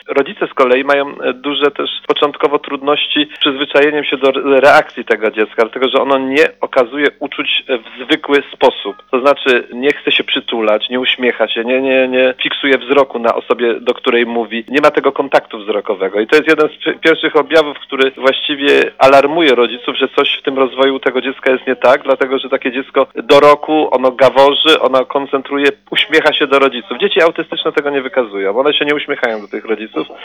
Rodzice z kolei mają duże też początkowo trudności z przyzwyczajeniem się do reakcji tego dziecka, dlatego że ono nie okazuje uczuć w zwykły sposób. To znaczy nie chce się przytulać, nie uśmiecha się, nie fiksuje wzroku na osobie, do której mówi, nie ma tego kontaktu wzrokowego. I to jest jeden z pierwszych objawów, który właściwie alarmuje rodziców, że coś w tym rozwoju tego dziecka jest nie tak, dlatego że takie dziecko do roku, ono gaworzy, ono koncentruje, uśmiecha się do rodziców. Dzieci autystyczne tego nie wykazują, one się nie uśmiechają do tych rodziców.